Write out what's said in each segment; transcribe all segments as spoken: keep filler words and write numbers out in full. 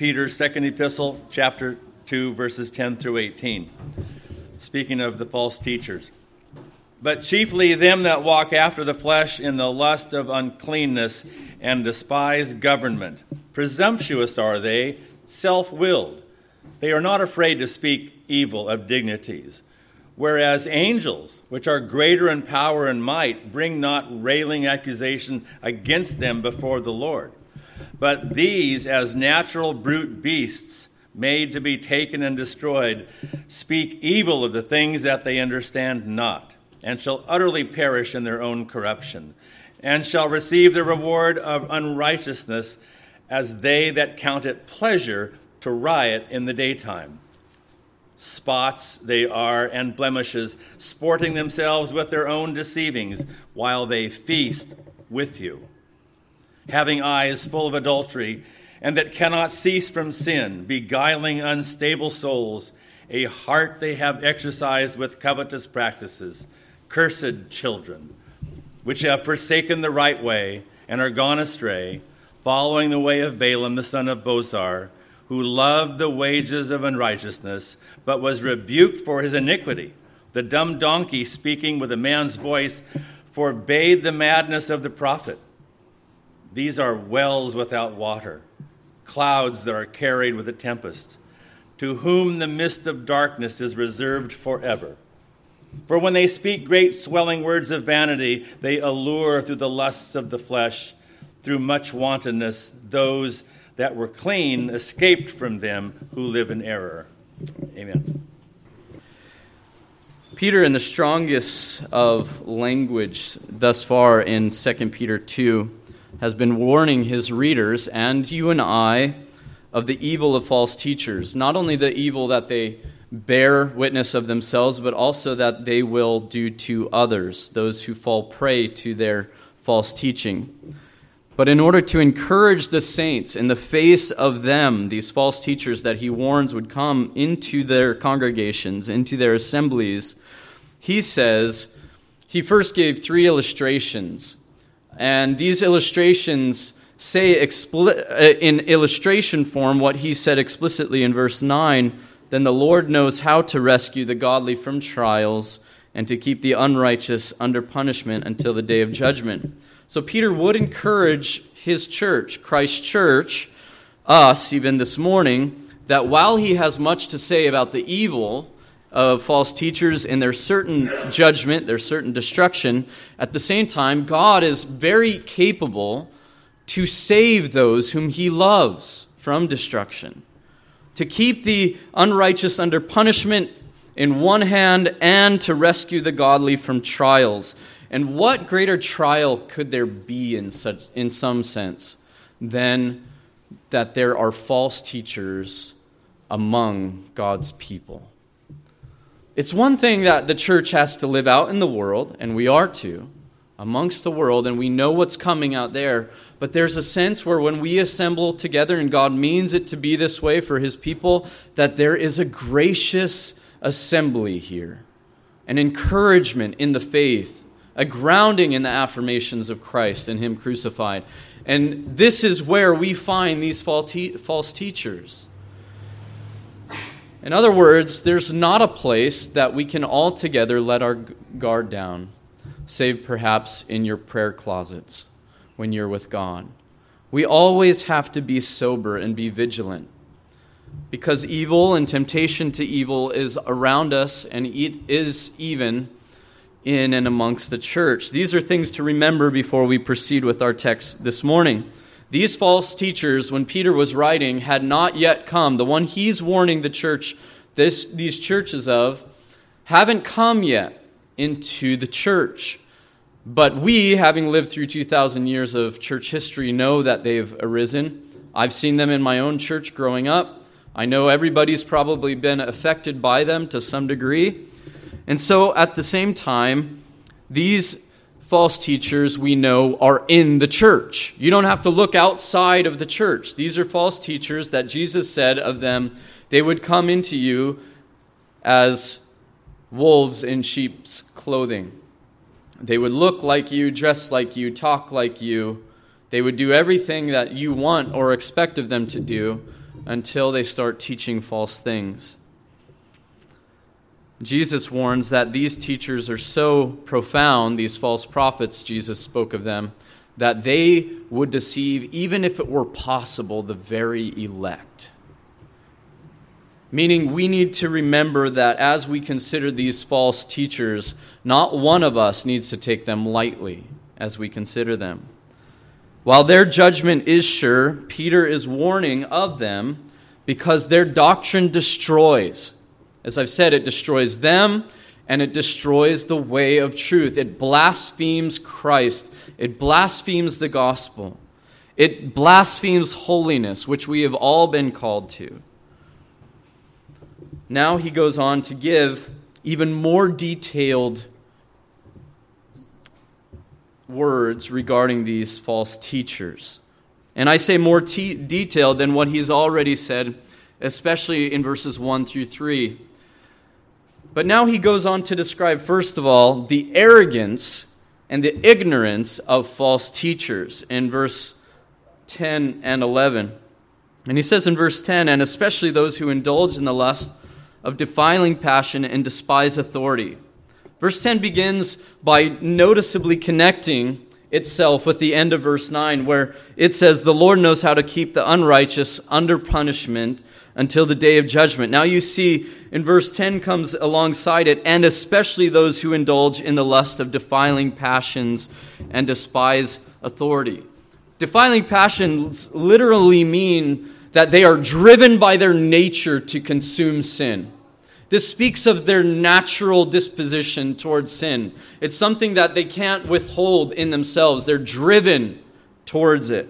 Peter's second epistle, chapter two, verses ten through eighteen. Speaking of the false teachers. But chiefly them that walk after the flesh in the lust of uncleanness and despise government. Presumptuous are they, self-willed. They are not afraid to speak evil of dignities. Whereas angels, which are greater in power and might, bring not railing accusation against them before the Lord. But these, as natural brute beasts, made to be taken and destroyed, speak evil of the things that they understand not, and shall utterly perish in their own corruption, and shall receive the reward of unrighteousness as they that count it pleasure to riot in the daytime. Spots they are and blemishes, sporting themselves with their own deceivings, while they feast with you. Having eyes full of adultery, and that cannot cease from sin, beguiling unstable souls, a heart they have exercised with covetous practices. Cursed children, which have forsaken the right way and are gone astray, following the way of Balaam the son of Bosor, who loved the wages of unrighteousness, but was rebuked for his iniquity. The dumb donkey, speaking with a man's voice, forbade the madness of the prophet. These are wells without water, clouds that are carried with a tempest, to whom the mist of darkness is reserved forever. For when they speak great swelling words of vanity, they allure through the lusts of the flesh, through much wantonness, those that were clean escaped from them who live in error. Amen. Peter, in the strongest of language thus far in Second Peter two, has been warning his readers and you and I of the evil of false teachers. Not only the evil that they bear witness of themselves, but also that they will do to others, those who fall prey to their false teaching. But in order to encourage the saints in the face of them, these false teachers that he warns would come into their congregations, into their assemblies, he says, he first gave three illustrations. And these illustrations say expli- in illustration form what he said explicitly in verse nine, then the Lord knows how to rescue the godly from trials and to keep the unrighteous under punishment until the day of judgment. So Peter would encourage his church, Christ's church, us even this morning, that while he has much to say about the evil of false teachers and their certain judgment, their certain destruction, at the same time, God is very capable to save those whom he loves from destruction, to keep the unrighteous under punishment in one hand and to rescue the godly from trials. And what greater trial could there be in such, in some sense, than that there are false teachers among God's people? It's one thing that the church has to live out in the world, and we are to, amongst the world, and we know what's coming out there. But there's a sense where when we assemble together, and God means it to be this way for his people, that there is a gracious assembly here, an encouragement in the faith, a grounding in the affirmations of Christ and him crucified. And this is where we find these false teachers. In other words, there's not a place that we can all together let our guard down, save perhaps in your prayer closets when you're with God. We always have to be sober and be vigilant, because evil and temptation to evil is around us, and it is even in and amongst the church. These are things to remember before we proceed with our text this morning. These false teachers, when Peter was writing, had not yet come. The one he's warning the church, this, these churches of, haven't come yet into the church. But we, having lived through two thousand years of church history, know that they've arisen. I've seen them in my own church growing up. I know everybody's probably been affected by them to some degree. And so at the same time, these false teachers we know are in the church. You don't have to look outside of the church. These are false teachers that Jesus said of them, they would come into you as wolves in sheep's clothing. They would look like you, dress like you, talk like you. They would do everything that you want or expect of them to do, until they start teaching false things. Jesus warns that these teachers are so profound, these false prophets, Jesus spoke of them, that they would deceive, even if it were possible, the very elect. Meaning we need to remember that as we consider these false teachers, not one of us needs to take them lightly as we consider them. While their judgment is sure, Peter is warning of them because their doctrine destroys. As I've said, it destroys them and it destroys the way of truth. It blasphemes Christ. It blasphemes the gospel. It blasphemes holiness, which we have all been called to. Now he goes on to give even more detailed words regarding these false teachers. And I say more te- detailed than what he's already said, especially in verses one through three. But now he goes on to describe, first of all, the arrogance and the ignorance of false teachers in verse ten and eleven. And he says in verse ten, and especially those who indulge in the lust of defiling passion and despise authority. Verse ten begins by noticeably connecting itself with the end of verse nine, where it says, the Lord knows how to keep the unrighteous under punishment until the day of judgment. Now you see in verse ten comes alongside it, and especially those who indulge in the lust of defiling passions and despise authority. Defiling passions literally mean that they are driven by their nature to consume sin. This speaks of their natural disposition towards sin. It's something that they can't withhold in themselves. They're driven towards it.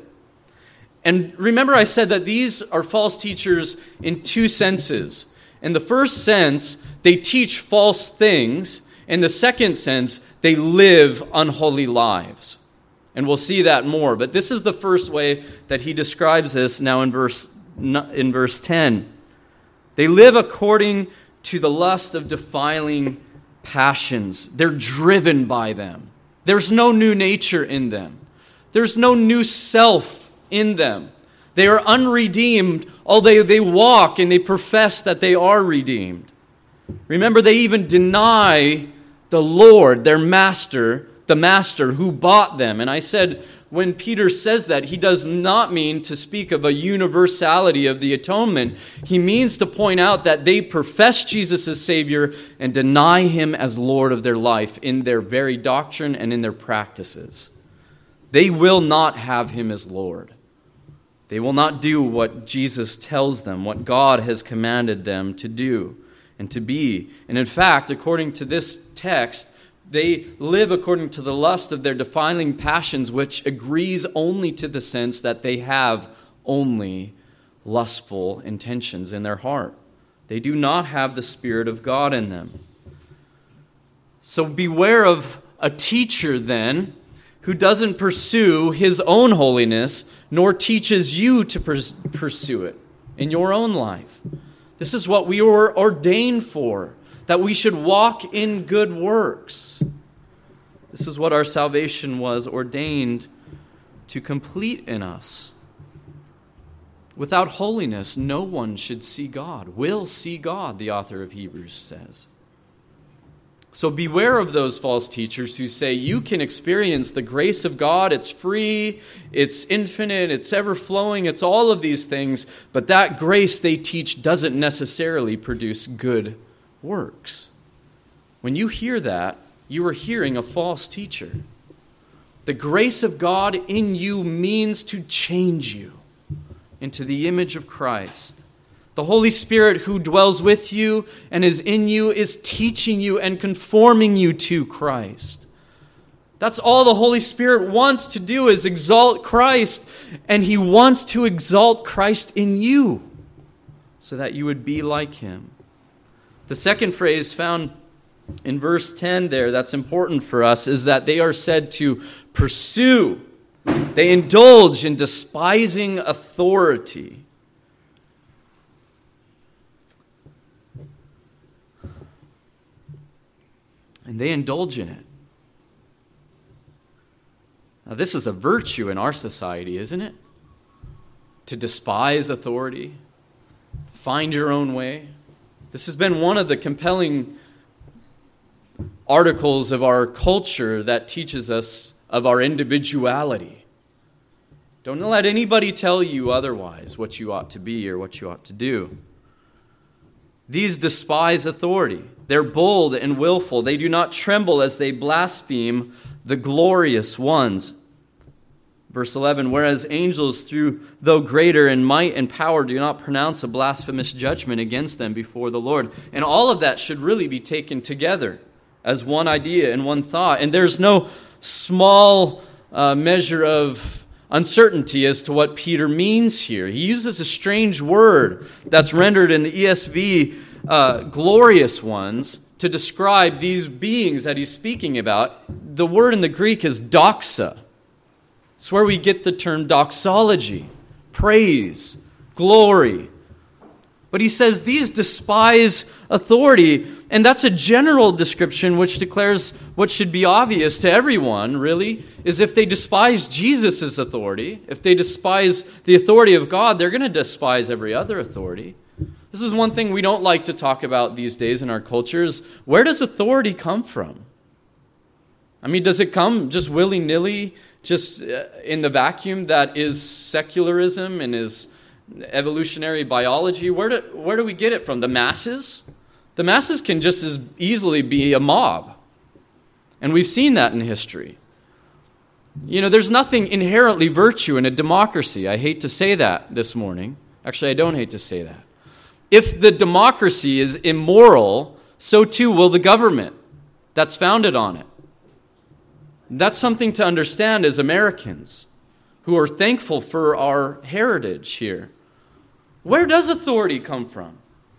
And remember I said that these are false teachers in two senses. In the first sense, they teach false things. In the second sense, they live unholy lives. And we'll see that more. But this is the first way that he describes this now in verse, in verse ten. They live according to the lust of defiling passions. They're driven by them. There's no new nature in them. There's no new self in them. They are unredeemed, although they walk and they profess that they are redeemed. Remember, they even deny the Lord, their master, the master who bought them. And I said, when Peter says that, he does not mean to speak of a universality of the atonement. He means to point out that they profess Jesus as Savior and deny Him as Lord of their life in their very doctrine and in their practices. They will not have Him as Lord. They will not do what Jesus tells them, what God has commanded them to do and to be. And in fact, according to this text, they live according to the lust of their defiling passions, which agrees only to the sense that they have only lustful intentions in their heart. They do not have the Spirit of God in them. So beware of a teacher then who doesn't pursue his own holiness, nor teaches you to pursue it in your own life. This is what we were ordained for, that we should walk in good works. This is what our salvation was ordained to complete in us. Without holiness, no one should see God, will see God, the author of Hebrews says. So beware of those false teachers who say you can experience the grace of God. It's free, it's infinite, it's ever-flowing, it's all of these things. But that grace they teach doesn't necessarily produce good works. When you hear that, you are hearing a false teacher. The grace of God in you means to change you into the image of Christ. The Holy Spirit who dwells with you and is in you is teaching you and conforming you to Christ. That's all the Holy Spirit wants to do, is exalt Christ, and He wants to exalt Christ in you so that you would be like Him. The second phrase found in verse ten there that's important for us is that they are said to pursue. They indulge in despising authority. And they indulge in it. Now, this is a virtue in our society, isn't it? To despise authority, find your own way. This has been one of the compelling articles of our culture that teaches us of our individuality. Don't let anybody tell you otherwise what you ought to be or what you ought to do. These despise authority. They're bold and willful. They do not tremble as they blaspheme the glorious ones. Verse eleven, whereas angels, through though greater in might and power, do not pronounce a blasphemous judgment against them before the Lord. And all of that should really be taken together as one idea and one thought. And there's no small uh, measure of uncertainty as to what Peter means here. He uses a strange word that's rendered in the E S V, uh, glorious ones, to describe these beings that he's speaking about. The word in the Greek is doxa. It's where we get the term doxology, praise, glory. But he says these despise authority, and that's a general description which declares what should be obvious to everyone, really, is if they despise Jesus' authority, if they despise the authority of God, they're going to despise every other authority. This is one thing we don't like to talk about these days in our cultures. Where does authority come from? I mean, does it come just willy-nilly, just in the vacuum that is secularism and is evolutionary biology? Where do, where do we get it from? The masses? The masses can just as easily be a mob. And we've seen that in history. You know, there's nothing inherently virtue in a democracy. I hate to say that this morning. Actually, I don't hate to say that. If the democracy is immoral, so too will the government that's founded on it. That's something to understand as Americans who are thankful for our heritage here. Where does authority come from?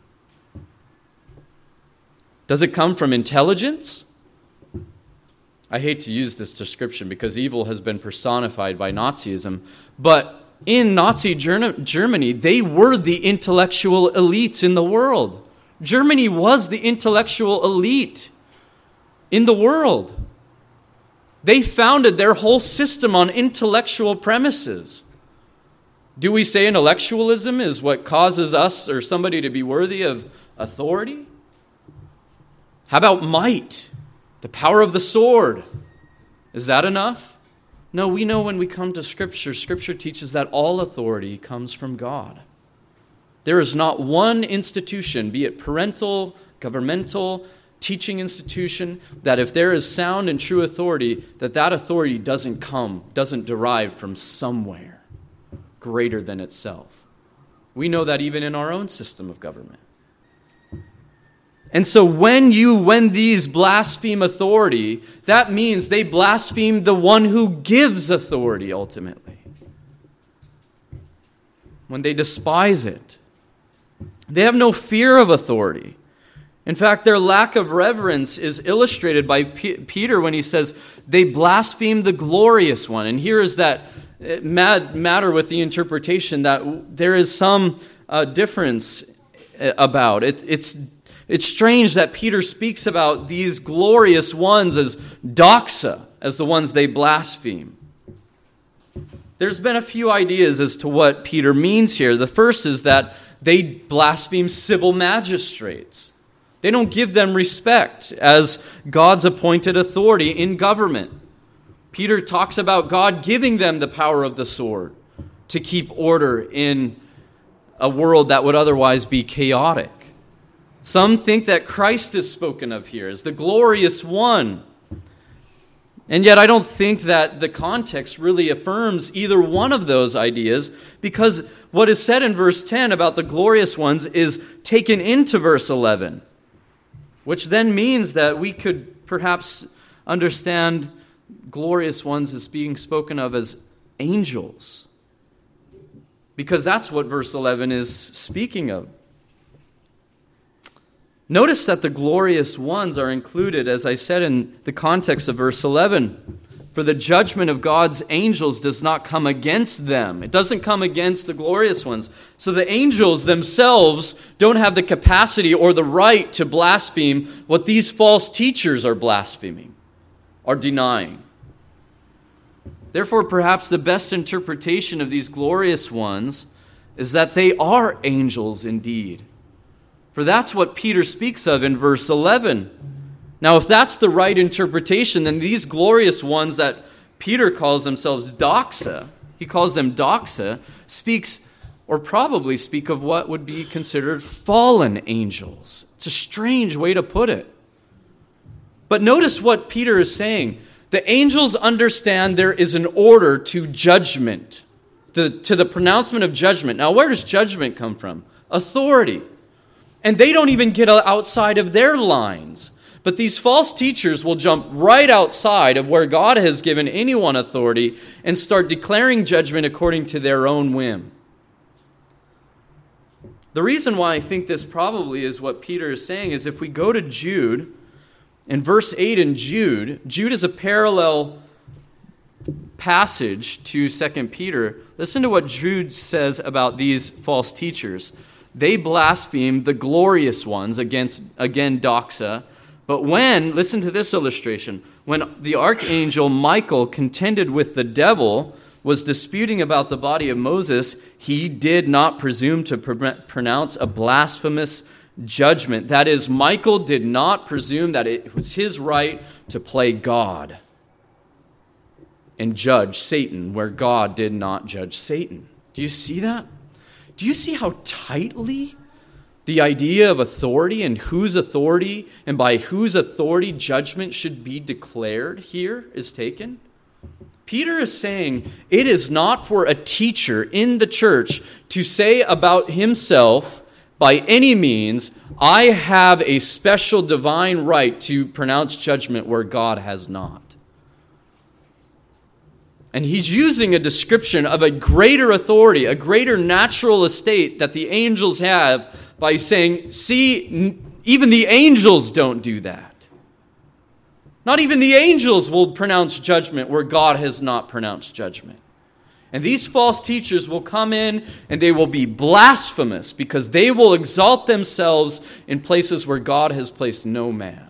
Does it come from intelligence? I hate to use this description because evil has been personified by Nazism, but in Nazi Germany, they were the intellectual elites in the world. Germany was the intellectual elite in the world. They founded their whole system on intellectual premises. Do we say intellectualism is what causes us or somebody to be worthy of authority? How about might? The power of the sword. Is that enough? No, we know when we come to Scripture, Scripture teaches that all authority comes from God. There is not one institution, be it parental, governmental, teaching institution, that if there is sound and true authority, that that authority doesn't come, doesn't derive from somewhere greater than itself. We know that even in our own system of government. And so when you, when these blaspheme authority, that means they blaspheme the one who gives authority ultimately. When they despise it, they have no fear of authority. In fact, their lack of reverence is illustrated by P- Peter when he says they blaspheme the glorious one. And here is that mad matter with the interpretation that there is some uh, difference about it. It's It's strange that Peter speaks about these glorious ones as doxa, as the ones they blaspheme. There's been a few ideas as to what Peter means here. The first is that they blaspheme civil magistrates. They don't give them respect as God's appointed authority in government. Peter talks about God giving them the power of the sword to keep order in a world that would otherwise be chaotic. Some think that Christ is spoken of here as the glorious one. And yet I don't think that the context really affirms either one of those ideas, because what is said in verse ten about the glorious ones is taken into verse eleven, which then means that we could perhaps understand glorious ones as being spoken of as angels, because that's what verse eleven is speaking of. Notice that the glorious ones are included, as I said, in the context of verse eleven. For the judgment of God's angels does not come against them. It doesn't come against the glorious ones. So the angels themselves don't have the capacity or the right to blaspheme what these false teachers are blaspheming, are denying. Therefore, perhaps the best interpretation of these glorious ones is that they are angels indeed. For that's what Peter speaks of in verse eleven. Now, if that's the right interpretation, then these glorious ones that Peter calls themselves doxa, he calls them doxa, speaks or probably speak of what would be considered fallen angels. It's a strange way to put it. But notice what Peter is saying. The angels understand there is an order to judgment, the, to the pronouncement of judgment. Now, where does judgment come from? Authority. And they don't even get outside of their lines. But these false teachers will jump right outside of where God has given anyone authority and start declaring judgment according to their own whim. The reason why I think this probably is what Peter is saying is if we go to Jude, in verse eight in Jude, Jude is a parallel passage to Second Peter. Listen to what Jude says about these false teachers. They blaspheme the glorious ones against, again, doxa. But when, listen to this illustration, when the archangel Michael contended with the devil, was disputing about the body of Moses, he did not presume to pr- pronounce a blasphemous judgment. That is, Michael did not presume that it was his right to play God and judge Satan where God did not judge Satan. Do you see that? Do you see how tightly the idea of authority and whose authority and by whose authority judgment should be declared here is taken? Peter is saying it is not for a teacher in the church to say about himself, by any means, I have a special divine right to pronounce judgment where God has not. And he's using a description of a greater authority, a greater natural estate that the angels have by saying, see, even the angels don't do that. Not even the angels will pronounce judgment where God has not pronounced judgment. And these false teachers will come in and they will be blasphemous because they will exalt themselves in places where God has placed no man.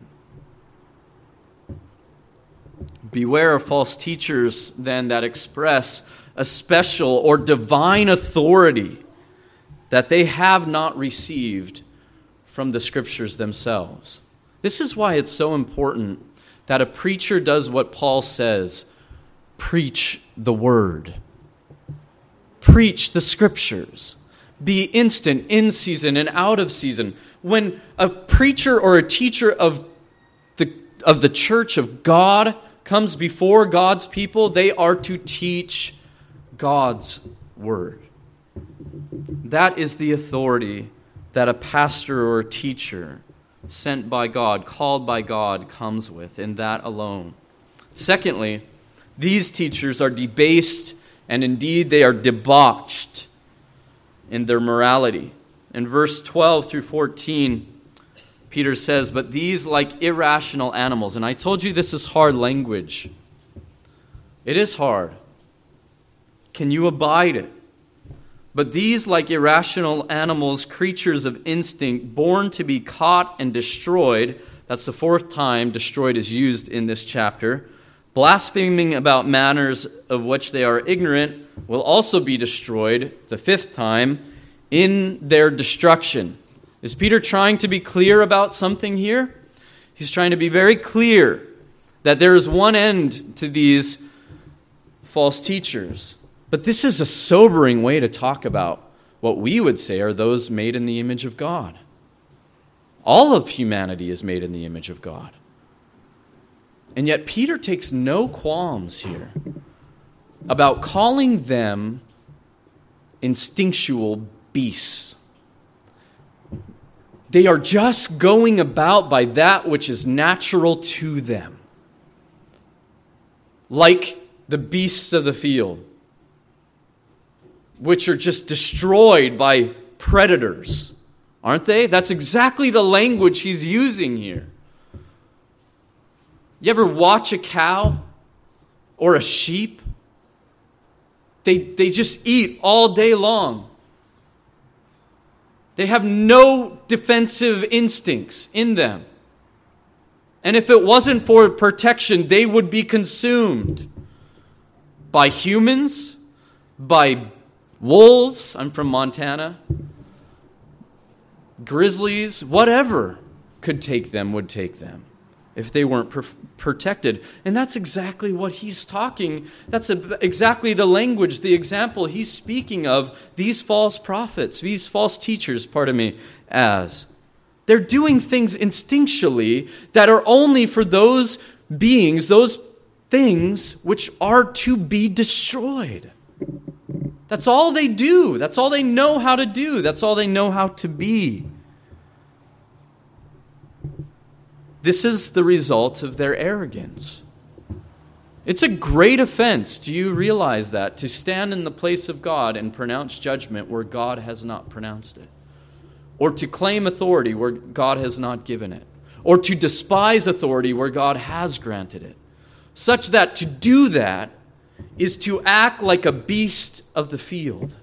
Beware of false teachers then that express a special or divine authority that they have not received from the Scriptures themselves. This is why it's so important that a preacher does what Paul says, preach the word. Preach the Scriptures. Be instant, in season and out of season. When a preacher or a teacher of the, of the church of God comes before God's people, they are to teach God's word. That is the authority that a pastor or a teacher sent by God, called by God, comes with, and that alone. Secondly, these teachers are debased, and indeed they are debauched in their morality. In verse twelve through fourteen, Peter says, but these like irrational animals, and I told you this is hard language. It is hard. Can you abide it? But these, like irrational animals, creatures of instinct, born to be caught and destroyed, that's the fourth time destroyed is used in this chapter, blaspheming about matters of which they are ignorant, will also be destroyed, the fifth time, in their destruction. Is Peter trying to be clear about something here? He's trying to be very clear that there is one end to these false teachers. But this is a sobering way to talk about what we would say are those made in the image of God. All of humanity is made in the image of God. And yet Peter takes no qualms here about calling them instinctual beasts. They are just going about by that which is natural to them, like the beasts of the field, which are just destroyed by predators, aren't they? That's exactly the language he's using here. You ever watch a cow or a sheep? They, they just eat all day long. They have no defensive instincts in them. And if it wasn't for protection, they would be consumed by humans, by Wolves, I'm from Montana. Grizzlies, whatever could take them would take them if they weren't per- protected. And that's exactly what he's talking. That's a, exactly the language, the example he's speaking of these false prophets, these false teachers, pardon me, as. They're doing things instinctually that are only for those beings, those things which are to be destroyed. That's all they do. That's all they know how to do. That's all they know how to be. This is the result of their arrogance. It's a great offense. Do you realize that? To stand in the place of God and pronounce judgment where God has not pronounced it. Or to claim authority where God has not given it. Or to despise authority where God has granted it. Such that to do that is to act like a beast of the field.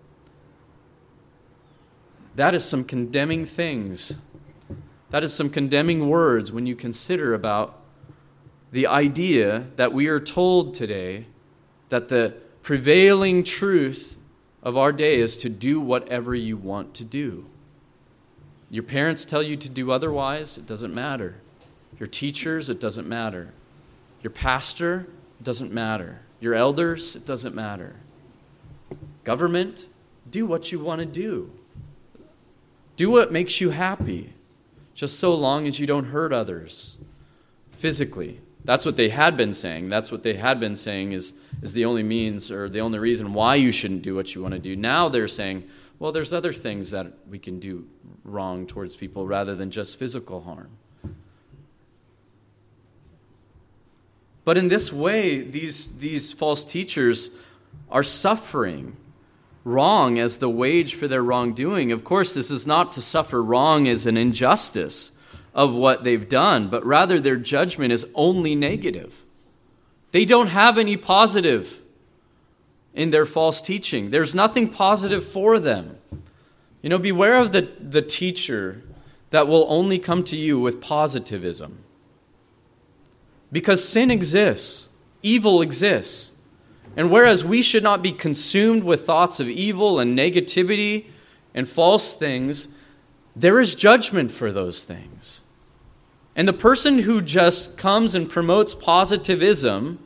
That is some condemning things. That is some condemning words when you consider about the idea that we are told today that the prevailing truth of our day is to do whatever you want to do. Your parents tell you to do otherwise, it doesn't matter. Your teachers, it doesn't matter. Your pastor, it doesn't matter. Your elders, it doesn't matter. Government, do what you want to do. Do what makes you happy, just so long as you don't hurt others physically. That's what they had been saying. That's what they had been saying is, is the only means or the only reason why you shouldn't do what you want to do. Now they're saying, well, there's other things that we can do wrong towards people rather than just physical harm. But in this way, these, these false teachers are suffering wrong as the wage for their wrongdoing. Of course, this is not to suffer wrong as an injustice of what they've done, but rather their judgment is only negative. They don't have any positive in their false teaching. There's nothing positive for them. You know, beware of the, the teacher that will only come to you with positivism. Because sin exists, evil exists. And whereas we should not be consumed with thoughts of evil and negativity and false things, there is judgment for those things. And the person who just comes and promotes positivism,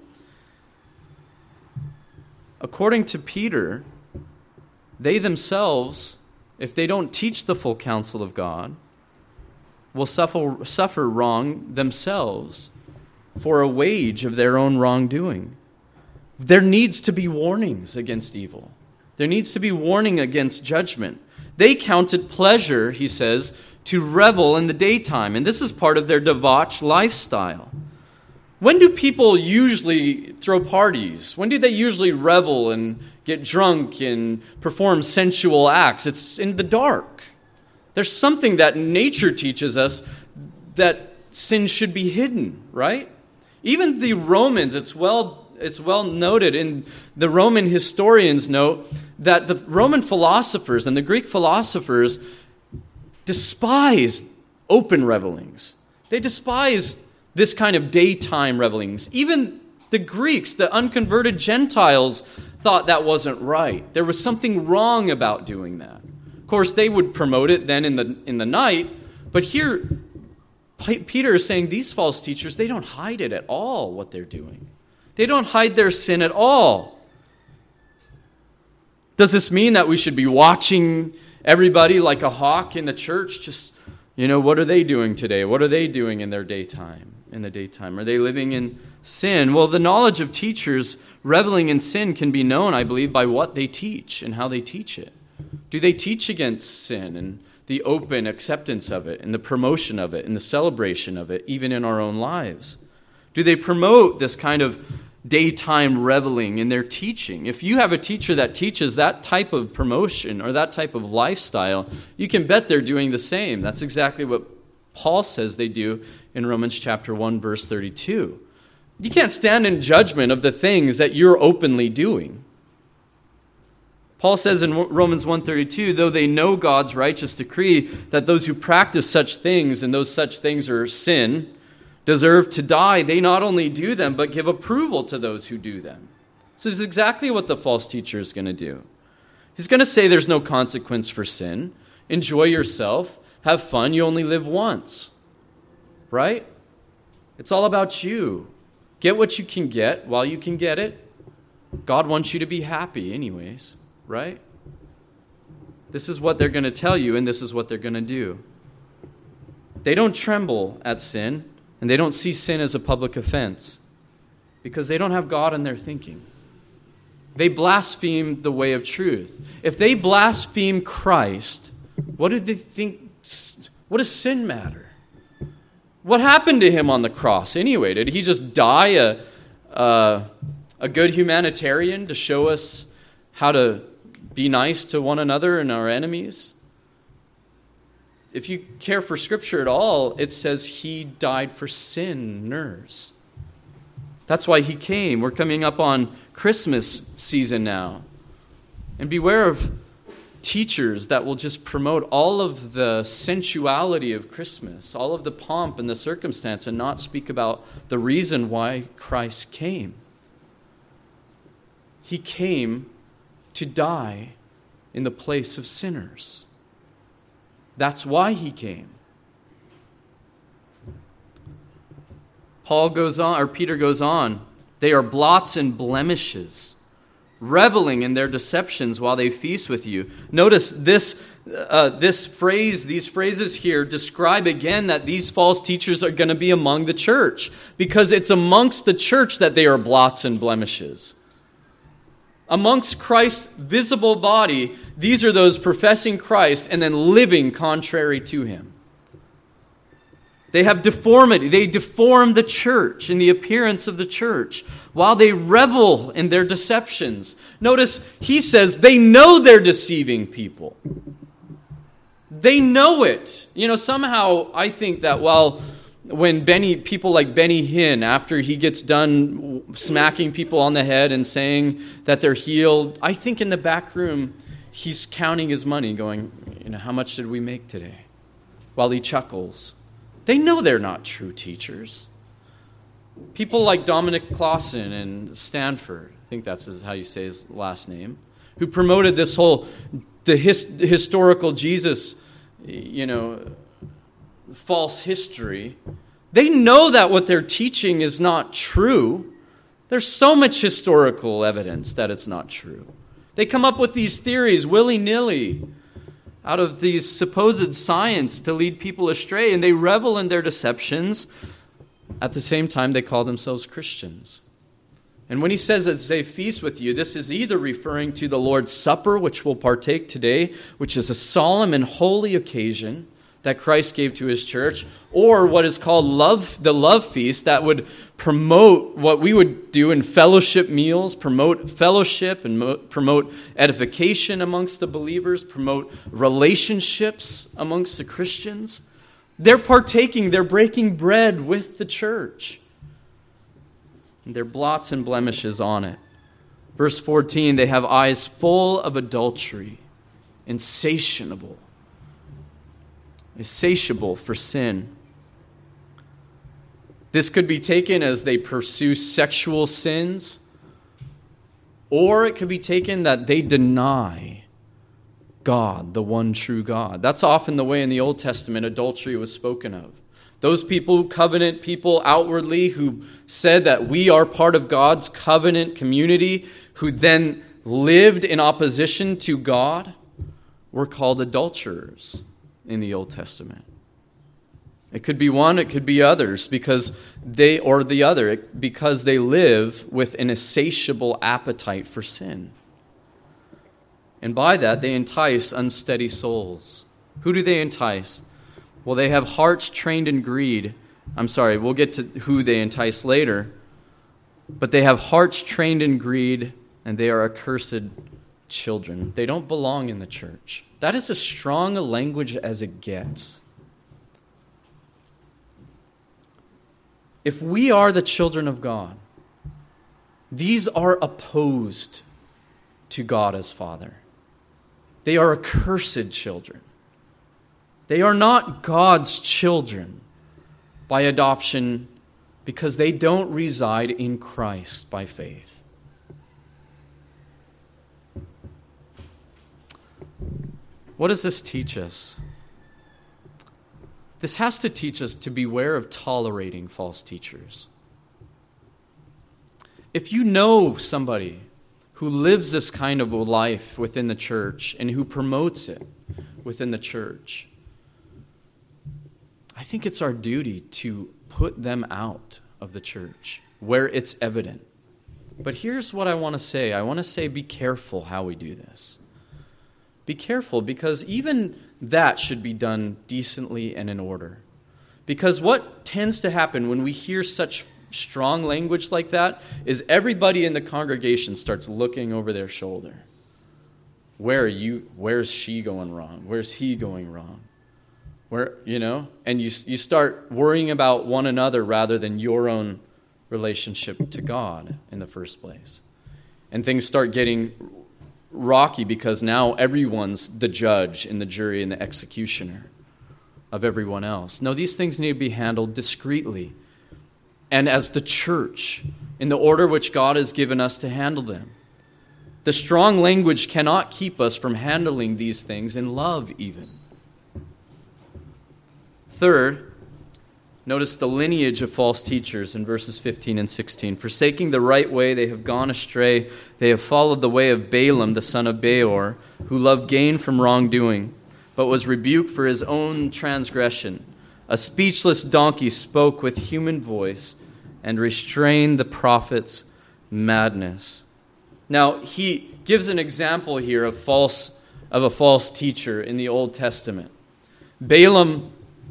according to Peter, they themselves, if they don't teach the full counsel of God, will suffer, suffer wrong themselves for a wage of their own wrongdoing. There needs to be warnings against evil. There needs to be warning against judgment. They counted pleasure, he says, to revel in the daytime. And this is part of their debauched lifestyle. When do people usually throw parties? When do they usually revel and get drunk and perform sensual acts? It's in the dark. There's something that nature teaches us that sin should be hidden, right? Even the Romans, it's well It's well noted in the Roman historians note that the Roman philosophers and the Greek philosophers despised open revelings. They despised this kind of daytime revelings. Even the Greeks, the unconverted Gentiles, thought that wasn't right. There was something wrong about doing that. Of course, they would promote it then in the in the night, but here Peter is saying these false teachers, they don't hide it at all, what they're doing. They don't hide their sin at all. Does this mean that we should be watching everybody like a hawk in the church? Just, you know, what are they doing today? What are they doing in their daytime? In the daytime, are they living in sin? Well, the knowledge of teachers reveling in sin can be known, I believe, by what they teach and how they teach it. Do they teach against sin and the open acceptance of it and the promotion of it and the celebration of it, even in our own lives? Do they promote this kind of daytime reveling in their teaching? If you have a teacher that teaches that type of promotion or that type of lifestyle, you can bet they're doing the same. That's exactly what Paul says they do in Romans chapter one, verse thirty-two. You can't stand in judgment of the things that you're openly doing. Paul says in Romans one thirty-two, though they know God's righteous decree that those who practice such things and those such things are sin, deserve to die, they not only do them, but give approval to those who do them. This is exactly what the false teacher is going to do. He's going to say there's no consequence for sin. Enjoy yourself. Have fun. You only live once. Right? It's all about you. Get what you can get while you can get it. God wants you to be happy anyways. Right? This is what they're going to tell you, and this is what they're going to do. They don't tremble at sin, and they don't see sin as a public offense because they don't have God in their thinking. They blaspheme the way of truth. If they blaspheme Christ, what do they think? What does sin matter? What happened to him on the cross anyway? Did he just die a, a, a good humanitarian to show us how to be nice to one another and our enemies? If you care for Scripture at all, it says he died for sinners. That's why he came. We're coming up on Christmas season now. And beware of teachers that will just promote all of the sensuality of Christmas, all of the pomp and the circumstance, and not speak about the reason why Christ came. He came to die in the place of sinners. That's why he came. Paul goes on, or Peter goes on, they are blots and blemishes, reveling in their deceptions while they feast with you. Notice this, uh, this phrase, these phrases here describe again that these false teachers are going to be among the church, because it's amongst the church that they are blots and blemishes. Amongst Christ's visible body, these are those professing Christ and then living contrary to him. They have deformity. They deform the church in the appearance of the church while they revel in their deceptions. Notice he says they know they're deceiving people. They know it. You know, somehow I think that while when Benny, people like Benny Hinn, after he gets done smacking people on the head and saying that they're healed, I think in the back room he's counting his money going, you know, how much did we make today? While he chuckles. They know they're not true teachers. People like Dominic Clausen in Stanford, I think that's his, how you say his last name, who promoted this whole, the, his, the historical Jesus, you know, false history. They know that what they're teaching is not true. There's so much historical evidence that it's not true. They come up with these theories willy-nilly out of these supposed science to lead people astray, and they revel in their deceptions. At the same time, they call themselves Christians. And when he says that they feast with you, this is either referring to the Lord's Supper, which we'll partake today, which is a solemn and holy occasion that Christ gave to his church, or what is called love, the love feast that would promote what we would do in fellowship meals, promote fellowship and mo- promote edification amongst the believers, promote relationships amongst the Christians. They're partaking, they're breaking bread with the church. And there are blots and blemishes on it. Verse fourteen, they have eyes full of adultery, insatiable. Insatiable for sin. This could be taken as they pursue sexual sins, or it could be taken that they deny God, the one true God. That's often the way in the Old Testament adultery was spoken of. Those people, covenant people outwardly, who said that we are part of God's covenant community, who then lived in opposition to God, were called adulterers in the Old Testament. It could be one, it could be others, because they, or the other, because they live with an insatiable appetite for sin. And by that, they entice unsteady souls. Who do they entice? Well, they have hearts trained in greed. I'm sorry, we'll get to who they entice later. But they have hearts trained in greed, and they are accursed children. They don't belong in the church. That is as strong a language as it gets. If we are the children of God, these are opposed to God as Father. They are accursed children. They are not God's children by adoption because they don't reside in Christ by faith. What does this teach us? This has to teach us to beware of tolerating false teachers. If you know somebody who lives this kind of a life within the church and who promotes it within the church, I think it's our duty to put them out of the church where it's evident. But here's what I want to say. I want to say be careful how we do this. Be careful, because even that should be done decently and in order. Because what tends to happen when we hear such strong language like that is everybody in the congregation starts looking over their shoulder. Where are you? Where's she going wrong? Where's he going wrong? Where, you know? And you you start worrying about one another rather than your own relationship to God in the first place. And things start getting rocky because now everyone's the judge and the jury and the executioner of everyone else. No, these things need to be handled discreetly and as the church in the order which God has given us to handle them. The strong language cannot keep us from handling these things in love even. Third, notice the lineage of false teachers in verses fifteen and sixteen. Forsaking the right way, they have gone astray. They have followed the way of Balaam, the son of Beor, who loved gain from wrongdoing, but was rebuked for his own transgression. A speechless donkey spoke with human voice and restrained the prophet's madness. Now, he gives an example here of false of a false teacher in the Old Testament. Balaam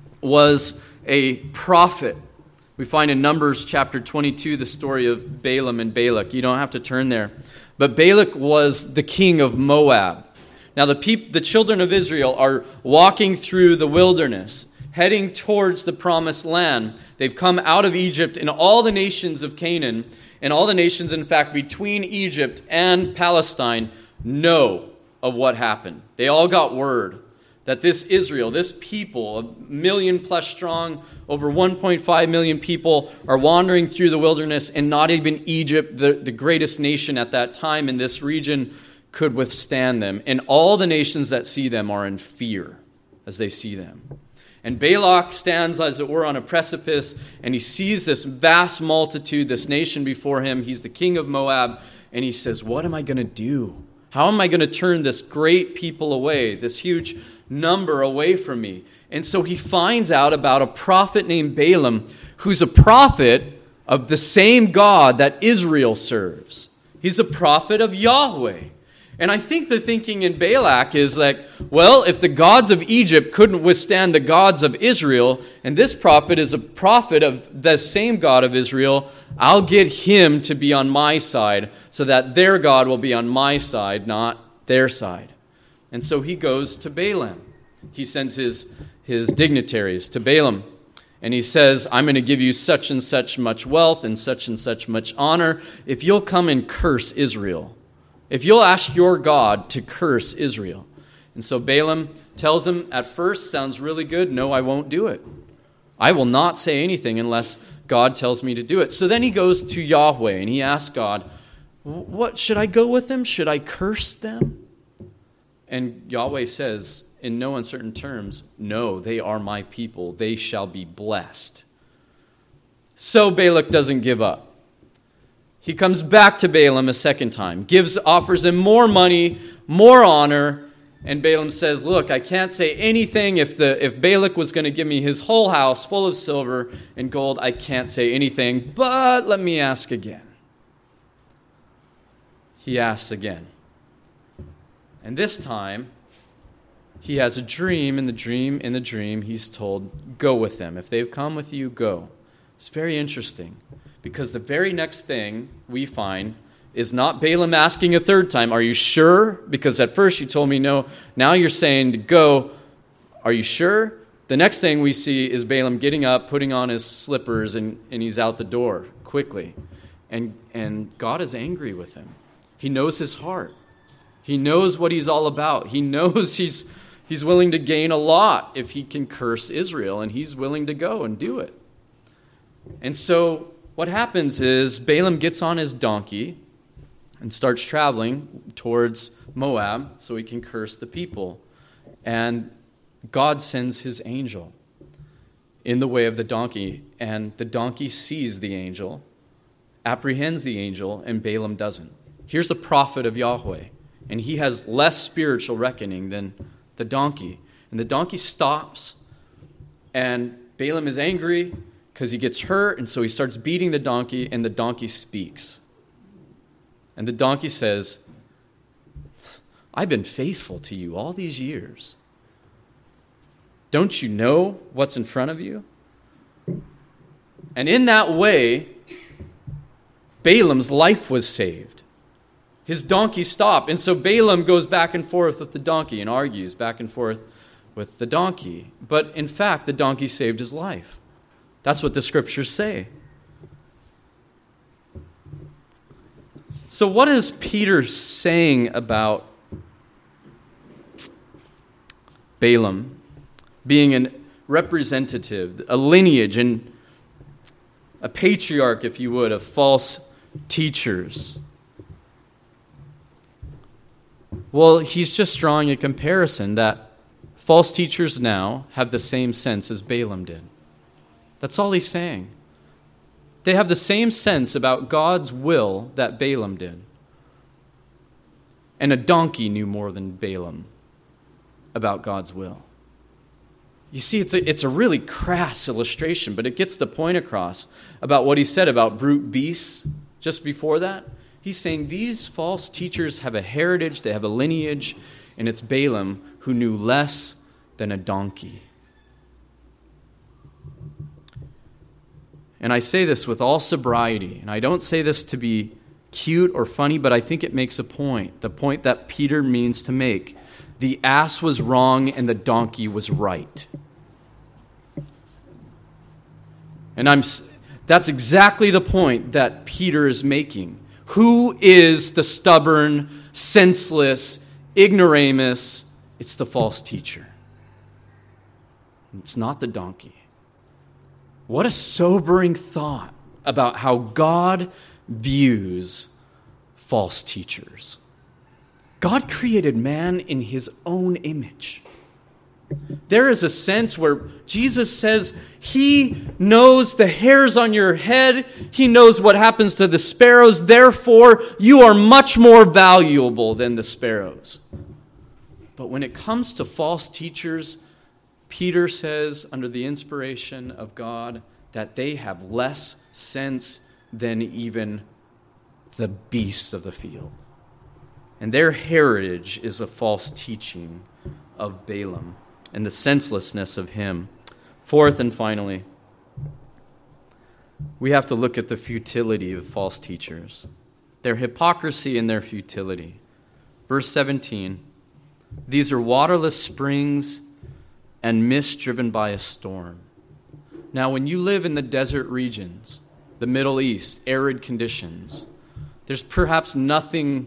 was a prophet. We find in Numbers chapter twenty-two the story of Balaam and Balak. You don't have to turn there. But Balak was the king of Moab. Now the peop- the children of Israel are walking through the wilderness, heading towards the promised land. They've come out of Egypt, and all the nations of Canaan, and all the nations, in fact, between Egypt and Palestine, know of what happened. They all got word that this Israel, this people, a million plus strong, over one point five million people, are wandering through the wilderness, and not even Egypt, the, the greatest nation at that time in this region, could withstand them. And all the nations that see them are in fear as they see them. And Balak stands, as it were, on a precipice, and he sees this vast multitude, this nation before him. He's the king of Moab, and he says, what am I going to do? How am I going to turn this great people away, this huge number away from me? And so he finds out about a prophet named Balaam, who's a prophet of the same God that Israel serves. He's a prophet of Yahweh. And I think the thinking in Balak is like, well, if the gods of Egypt couldn't withstand the gods of Israel, and this prophet is a prophet of the same God of Israel, I'll get him to be on my side so that their God will be on my side, not their side. And so he goes to Balaam. He sends his, his dignitaries to Balaam. And he says, I'm going to give you such and such much wealth and such and such much honor if you'll come and curse Israel. If you'll ask your God to curse Israel. And so Balaam tells him, at first, sounds really good. No, I won't do it. I will not say anything unless God tells me to do it. So then he goes to Yahweh and he asks God, what, should I go with them? Should I curse them? And Yahweh says, in no uncertain terms, no, they are my people. They shall be blessed. So Balak doesn't give up. He comes back to Balaam a second time, gives, offers him more money, more honor, and Balaam says, look, I can't say anything. If the if Balak was going to give me his whole house full of silver and gold, I can't say anything, but let me ask again. He asks again. And this time, he has a dream. In the dream, in the dream, he's told, go with them. If they've come with you, go. It's very interesting. Because the very next thing we find is not Balaam asking a third time, are you sure? Because at first you told me no. Now you're saying to go. Are you sure? The next thing we see is Balaam getting up, putting on his slippers, and, and he's out the door quickly. And, and God is angry with him. He knows his heart. He knows what he's all about. He knows he's, he's willing to gain a lot if he can curse Israel, and he's willing to go and do it. And so what happens is Balaam gets on his donkey and starts traveling towards Moab so he can curse the people. And God sends his angel in the way of the donkey, and the donkey sees the angel, apprehends the angel, and Balaam doesn't. Here's a prophet of Yahweh, and he has less spiritual reckoning than the donkey. And the donkey stops, and Balaam is angry because he gets hurt, and so he starts beating the donkey, and the donkey speaks. And the donkey says, I've been faithful to you all these years. Don't you know what's in front of you? And in that way, Balaam's life was saved. His donkey stopped. And so Balaam goes back and forth with the donkey and argues back and forth with the donkey. But in fact, the donkey saved his life. That's what the scriptures say. So what is Peter saying about Balaam being a representative, a lineage, and a patriarch, if you would, of false teachers? Well, he's just drawing a comparison that false teachers now have the same sense as Balaam did. That's all he's saying. They have the same sense about God's will that Balaam did. And a donkey knew more than Balaam about God's will. You see, it's a, it's a really crass illustration, but it gets the point across about what he said about brute beasts just before that. He's saying these false teachers have a heritage, they have a lineage, and it's Balaam who knew less than a donkey. And I say this with all sobriety, and I don't say this to be cute or funny, but I think it makes a point, the point that Peter means to make. The ass was wrong and the donkey was right. And I'm that's exactly the point that Peter is making. Who is the stubborn, senseless, ignoramus? It's the false teacher. It's not the donkey. What a sobering thought about how God views false teachers. God created man in his own image. There is a sense where Jesus says he knows the hairs on your head. He knows what happens to the sparrows. Therefore, you are much more valuable than the sparrows. But when it comes to false teachers, Peter says, under the inspiration of God, that they have less sense than even the beasts of the field. And their heritage is a false teaching of Balaam and the senselessness of him. Fourth and finally, we have to look at the futility of false teachers, their hypocrisy and their futility. Verse seventeen, these are waterless springs and mist driven by a storm. Now, when you live in the desert regions, the Middle East, arid conditions, there's perhaps nothing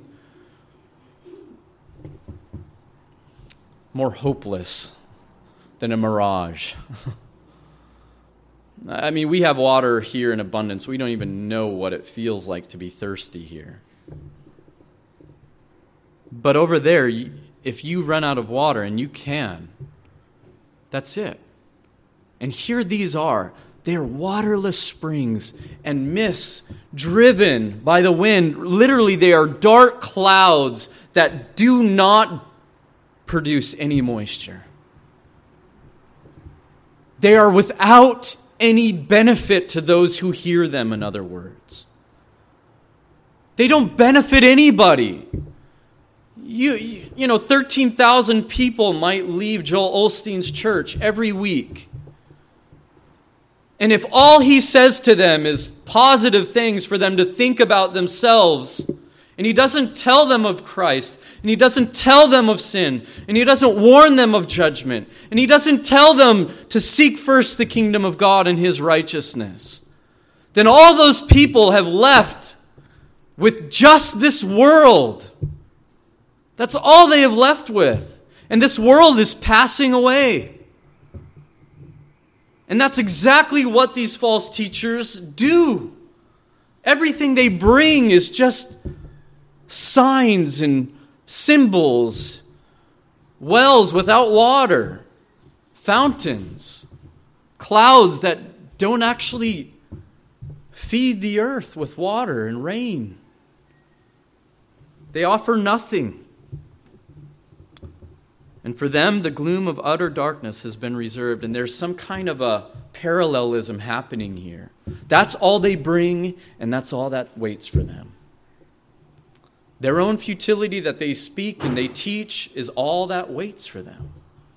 more hopeless than a mirage. I mean, we have water here in abundance. We don't even know what it feels like to be thirsty here. But over there, if you run out of water, and you can, that's it. And here these are. They're waterless springs and mists driven by the wind. Literally, they are dark clouds that do not produce any moisture. They are without any benefit to those who hear them, in other words. They don't benefit anybody. You, you, you know, thirteen thousand people might leave Joel Osteen's church every week. And if all he says to them is positive things for them to think about themselves, and he doesn't tell them of Christ, and he doesn't tell them of sin, and he doesn't warn them of judgment, and he doesn't tell them to seek first the kingdom of God and his righteousness, then all those people have left with just this world. That's all they have left with. And this world is passing away. And that's exactly what these false teachers do. Everything they bring is just signs and symbols wells without water, fountains, clouds that don't actually feed the earth with water and rain. They offer nothing. And for them, the gloom of utter darkness has been reserved, and there's some kind of a parallelism happening here. That's all they bring, and that's all that waits for them. Their own futility that they speak and they teach is all that waits for them.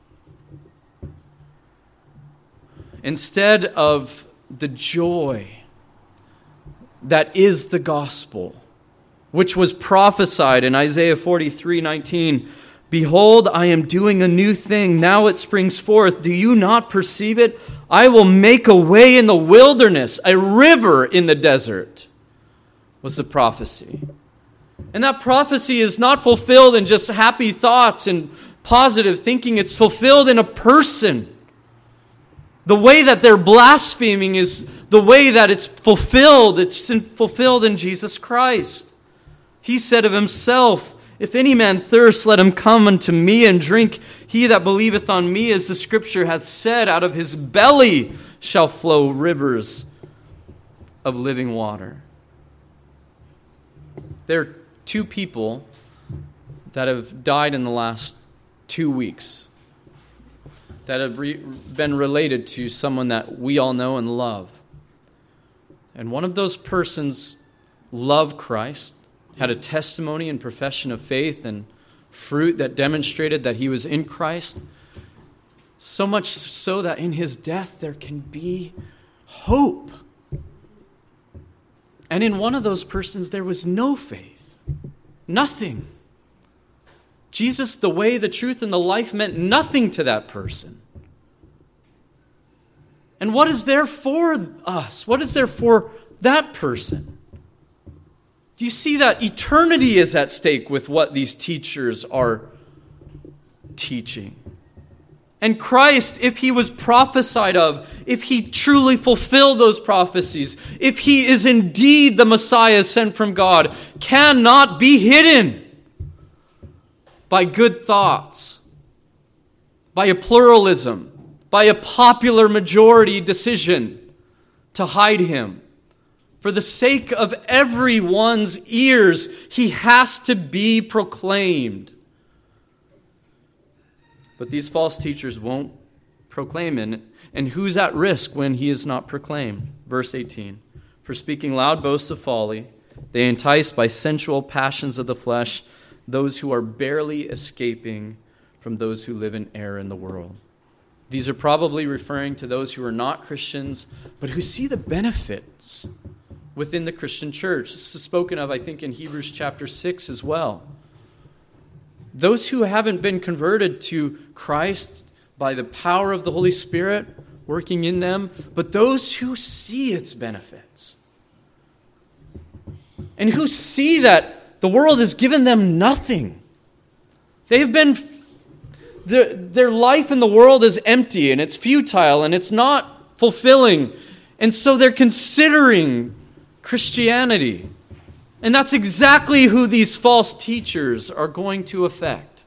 Instead of the joy that is the gospel, which was prophesied in Isaiah forty-three nineteen, "Behold, I am doing a new thing. Now it springs forth. Do you not perceive it? I will make a way in the wilderness, a river in the desert," was the prophecy. And that prophecy is not fulfilled in just happy thoughts and positive thinking. It's fulfilled in a person. The way that they're blaspheming is the way that it's fulfilled. It's fulfilled in Jesus Christ. He said of himself, "If any man thirst, let him come unto me and drink. He that believeth on me, as the scripture hath said, out of his belly shall flow rivers of living water." There are two people that have died in the last two weeks that have re- been related to someone that we all know and love. And one of those persons loved Christ, had a testimony and profession of faith and fruit that demonstrated that he was in Christ, so much so that in his death there can be hope. And in one of those persons there was no faith. Nothing. Jesus, the way, the truth, and the life meant nothing to that person. And what is there for us? What is there for that person? Do you see that eternity is at stake with what these teachers are teaching? And Christ, if he was prophesied of, if he truly fulfilled those prophecies, if he is indeed the Messiah sent from God, cannot be hidden by good thoughts, by a pluralism, by a popular majority decision to hide him. For the sake of everyone's ears, he has to be proclaimed. But these false teachers won't proclaim him. And who's at risk when he is not proclaimed? Verse eighteen. "For speaking loud boasts of folly, they entice by sensual passions of the flesh those who are barely escaping from those who live in error in the world." These are probably referring to those who are not Christians, but who see the benefits within the Christian church. This is spoken of, I think, in Hebrews chapter six as well. Those who haven't been converted to Christ by the power of the Holy Spirit working in them, but those who see its benefits and who see that the world has given them nothing. They have been, their, their life in the world is empty and it's futile and it's not fulfilling. And so they're considering Christianity. And that's exactly who these false teachers are going to affect.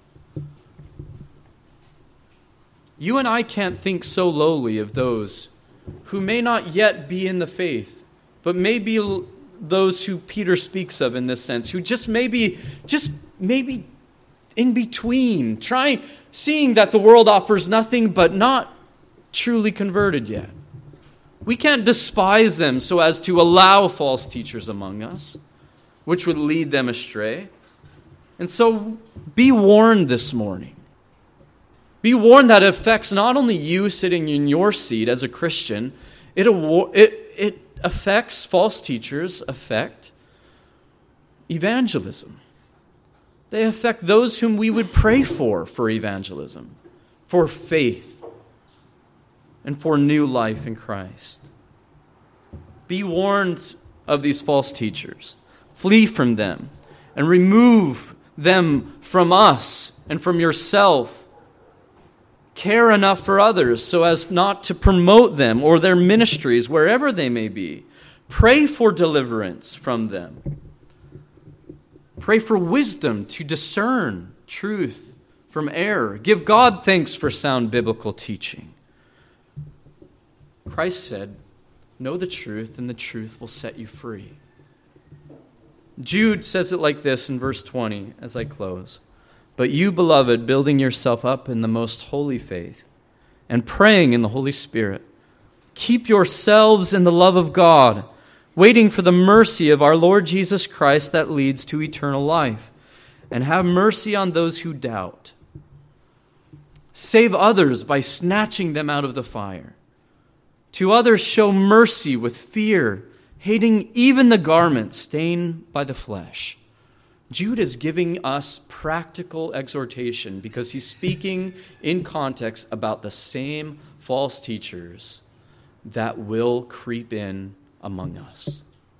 You and I can't think so lowly of those who may not yet be in the faith, but may be those who Peter speaks of in this sense, who just maybe, just maybe in between, trying, seeing that the world offers nothing, but not truly converted yet. We can't despise them so as to allow false teachers among us, which would lead them astray. And so be warned this morning. Be warned that it affects not only you sitting in your seat as a Christian, it, it, it affects, false teachers affect evangelism. They affect those whom we would pray for for evangelism, for faith, and for new life in Christ. Be warned of these false teachers. Flee from them and remove them from us and from yourself. Care enough for others so as not to promote them or their ministries wherever they may be. Pray for deliverance from them. Pray for wisdom to discern truth from error. Give God thanks for sound biblical teaching. Christ said, know the truth, and the truth will set you free. Jude says it like this in verse twenty as I close. But you, beloved, building yourself up in the most holy faith and praying in the Holy Spirit, keep yourselves in the love of God, waiting for the mercy of our Lord Jesus Christ that leads to eternal life. And have mercy on those who doubt. Save others by snatching them out of the fire. To others show mercy with fear, hating even the garment stained by the flesh. Jude is giving us practical exhortation because he's speaking in context about the same false teachers that will creep in among us.